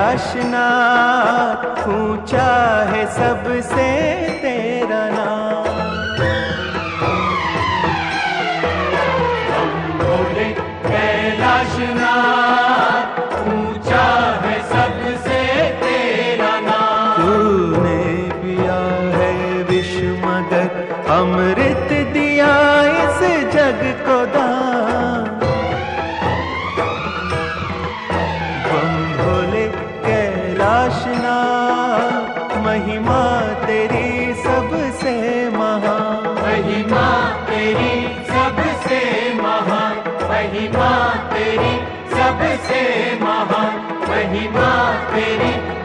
कैलाशनाथ, ऊंचा है सबसे तेरा नाम। हम भोले कैलाशनाथ, ऊंचा है सबसे तेरा नाम। तूने पिया है विष मगर, अमृत दिया इस जग को दान। बम भोले कैलाशनाथ, महिमा तेरी सबसे महान। महिमा तेरी सबसे महान, महिमा तेरी सबसे महान, महिमा तेरी